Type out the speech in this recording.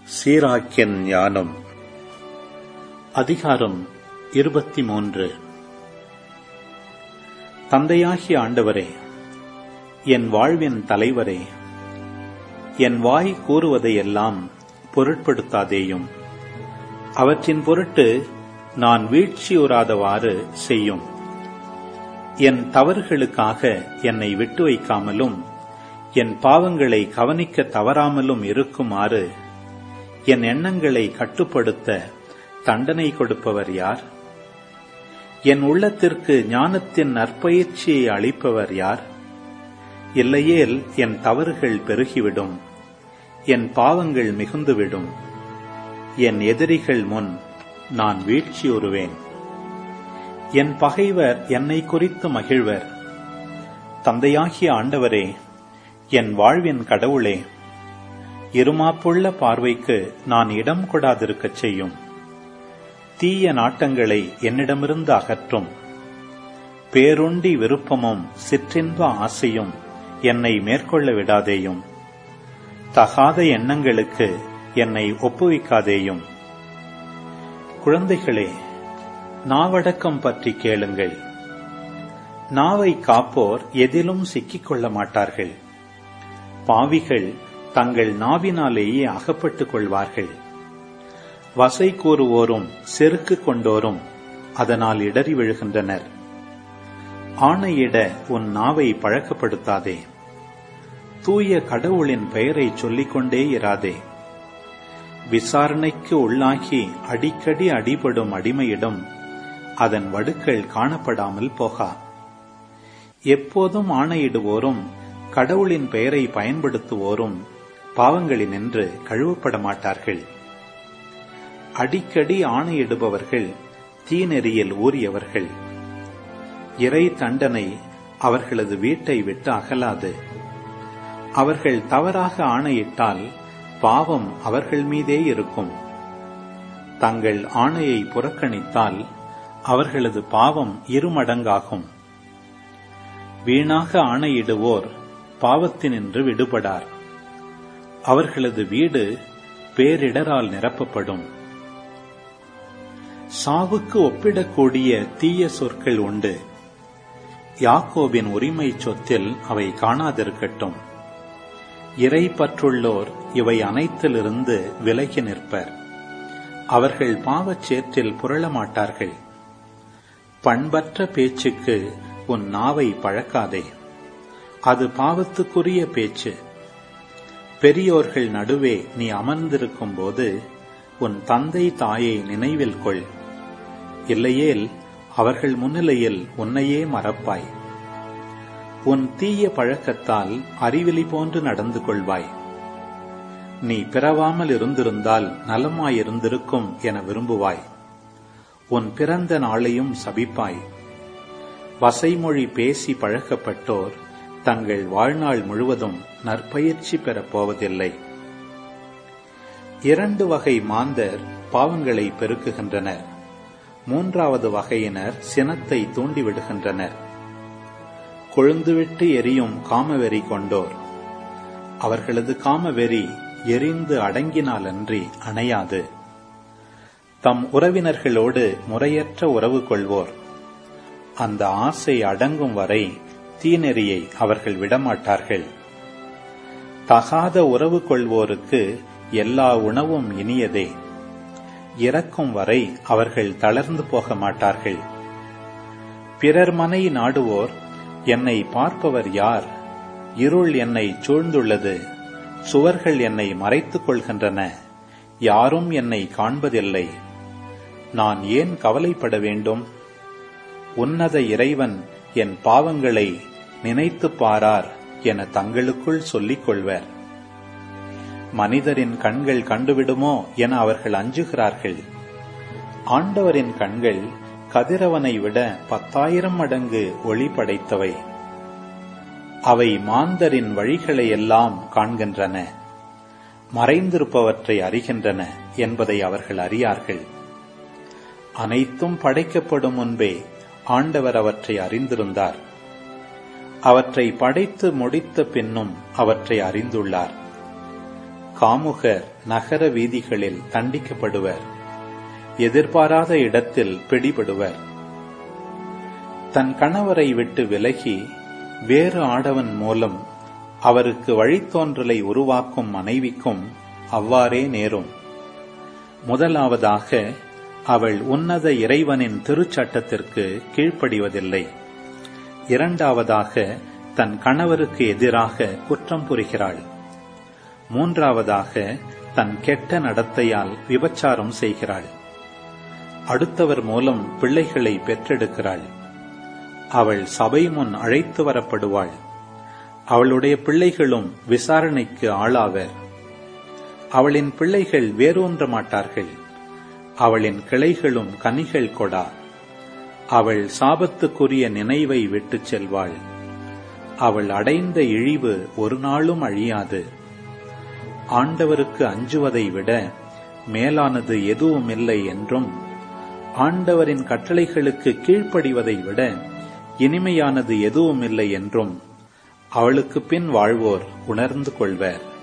சீராக்கியன் ஞானம். அதிகாரம் 23. தந்தையாகிய ஆண்டவரே, என் வாழ்வின் தலைவரே, என் வாய் கூறுவதையெல்லாம் பொருட்படுத்தாதேயும். அவற்றின் பொருட்டு நான் வீழ்ச்சியுறாதவாறு செய்யும். என் தவறுகளுக்காக என்னை விட்டு வைக்காமலும் என் பாவங்களை கவனிக்க தவறாமலும் இருக்குமாறு என் எண்ணங்களை கட்டுப்படுத்த தண்டனை கொடுப்பவர் யார்? என் உள்ளத்திற்கு ஞானத்தின் நற்பயிற்சியை அளிப்பவர் யார்? இல்லையேல் என் தவறுகள் பெருகிவிடும், என் பாவங்கள் மிகுந்துவிடும். என் எதிரிகள் முன் நான் வீழ்ச்சியுறுவேன். என் பகைவர் என்னை குறித்து மகிழ்வர். தந்தையாகிய ஆண்டவரே, என் வாழ்வின் கடவுளே, இருமாப்புள்ள பார்வைக்கு நான் இடம் கொடாதிருக்கச் செய்யும். தீய நாட்டங்களை என்னிடமிருந்து அகற்றும். பேருண்டி விருப்பமும் சிற்றின்ப ஆசையும் என்னை மேற்கொள்ள விடாதேயும். தகாத எண்ணங்களுக்கு என்னை ஒப்புவிக்காதேயும். குழந்தைகளே, நாவடக்கம் பற்றி கேளுங்கள். நாவை காப்போர் எதிலும் சிக்கிக்கொள்ள மாட்டார்கள். பாவிகள் தங்கள் நாவினாலேயே அகப்பட்டுக் கொள்வார்கள். வசை கூறுவோரும் செருக்கு கொண்டோரும் அதனால் இடறி விழுகின்றனர். ஆணையிட உன் நாவை பழக்கப்படுத்தாதே. தூய கடவுளின் பெயரை சொல்லிக்கொண்டே இராதே. விசாரணைக்கு உள்ளாகி அடிக்கடி அடிபடும் அடிமையிடம் அதன் வடுக்கள் காணப்படாமல் போகா. எப்போதும் ஆணையிடுவோரும் கடவுளின் பெயரை பயன்படுத்துவோரும் பாவங்களினின்று கழுவப்பட மாட்டார்கள். அடிக்கடி ஆணையிடுபவர்கள் தீநெறியில் ஊறியவர்கள். இறை தண்டனை அவர்களது வீட்டை விட்டு அகலாது. அவர்கள் தவறாக ஆணையிட்டால் பாவம் அவர்கள் மீதே இருக்கும். தங்கள் ஆணையை புறக்கணித்தால் அவர்களது பாவம் இருமடங்காகும். வீணாக ஆணையிடுவோர் பாவத்தினின்று விடுபடார். அவர்களது வீடு பேரிடரால் நிரப்பப்படும். சாவுக்கு ஒப்பிடக்கூடிய தீய சொற்கள் உண்டு. யாக்கோபின் உரிமை சொத்தில் அவை காணாதிருக்கட்டும். இறை பற்றுள்ளோர் இவை அனைத்திலிருந்து விலகி நிற்பர். அவர்கள் பாவச் சேற்றில் புரளமாட்டார்கள். பண்பற்ற பேச்சுக்கு உன் நாவை பழக்காதே. அது பாவத்துக்குரிய பேச்சு. பெரியோர்கள் நடுவே நீ அமர்ந்திருக்கும் போது உன் தந்தை தாயை நினைவில் கொள். இல்லையேல் அவர்கள் முன்னிலையில் உன்னையே மறப்பாய். உன் தீய பழக்கத்தால் அறிவிலி போன்று நடந்து கொள்வாய். நீ பிறவாமல் இருந்திருந்தால் நலமாயிருந்திருக்கும் என விரும்புவாய். உன் பிறந்த நாளையும் சபிப்பாய். வசைமொழி பேசி பழக்கப்பட்டோர் தங்கள் வாழ்நாள் முழுவதும் நற்பயிற்சி பெறப் போவதில்லை. 2 வகை மாந்தர் பாவங்களை பெருக்குகின்றனர். 3வது வகையினர் சினத்தை தூண்டிவிடுகின்றனர். கொழுந்துவிட்டு எரியும் காமவெறி கொண்டோர். அவர்களது காமவெறி எரிந்து அடங்கினாலன்றி அணையாது. தம் உறவினர்களோடு முறையற்ற உறவு கொள்வோர். அந்த ஆசை அடங்கும் வரை தீநெறியை அவர்கள் விடமாட்டார்கள். தகாத உறவு கொள்வோருக்கு எல்லா உணவும் இனியதே. இறக்கும் வரை அவர்கள் தளர்ந்து போக மாட்டார்கள். பிறர் மனை நாடுவோர், என்னை பார்ப்பவர் யார்? இருள் என்னை சூழ்ந்துள்ளது. சுவர்கள் என்னை மறைத்துக் கொள்கின்றன. யாரும் என்னை காண்பதில்லை. நான் ஏன் கவலைப்பட வேண்டும்? உன்னத இறைவன் என் பாவங்களை நினைத்துப் பாரார் என தங்களுக்குள் சொல்லிக் கொள்வர். மனிதரின் கண்கள் கண்டுவிடுமோ என அவர்கள் அஞ்சுகிறார்கள். ஆண்டவரின் கண்கள் கதிரவனை விட 10,000 மடங்கு ஒளி படைத்தவை. அவை மாந்தரின் வழிகளையெல்லாம் காண்கின்றன. மறைந்திருப்பவற்றை அறிகின்றன என்பதை அவர்கள் அறியார்கள். அனைத்தும் படைக்கப்படும் முன்பே ஆண்டவர் அவற்றை அறிந்திருந்தார். அவற்றை படைத்து முடித்த பின்னும் அவற்றை அறிந்துள்ளார். காமுகர் நகர வீதிகளில் தண்டிக்கப்படுவர், எதிர்பாராத இடத்தில் பிடிபடுவர். தன் கணவரை விட்டு விலகி வேறு ஆடவன் மூலம் அவருக்கு வழித்தோன்றலை உருவாக்கும் மனைவிக்கும் அவ்வாறே நேரும். முதலாவதாக அவள் உன்னத இறைவனின் திருச்சட்டத்திற்கு கீழ்ப்படிவதில்லை. இரண்டாவதாக தன் கணவருக்கு எதிராக குற்றம் புரிகிறாள். மூன்றாவதாக தன் கெட்ட நடத்தையால் விபச்சாரம் செய்கிறாள். அடுத்தவர் மூலம் பிள்ளைகளை பெற்றெடுக்கிறாள். அவள் சபை முன் அழைத்து வரப்படுவாள். அவளுடைய பிள்ளைகளும் விசாரணைக்கு ஆளாவர். அவளின் பிள்ளைகள் வேரூன்ற மாட்டார்கள். அவளின் கிளைகளும் கனிகள் கொடா. அவள் சாபத்துக்குரிய நினைவை விட்டுச் செல்வாள். அவள் அடைந்த இழிவு ஒரு நாளும் அழியாது. ஆண்டவருக்கு அஞ்சுவதை விட மேலானது எதுவுமில்லை என்றும், ஆண்டவரின் கட்டளைகளுக்கு கீழ்ப்படிவதை விட இனிமையானது எதுவுமில்லை என்றும் அவளுக்கு பின் வாழ்வோர் உணர்ந்து கொள்வர்.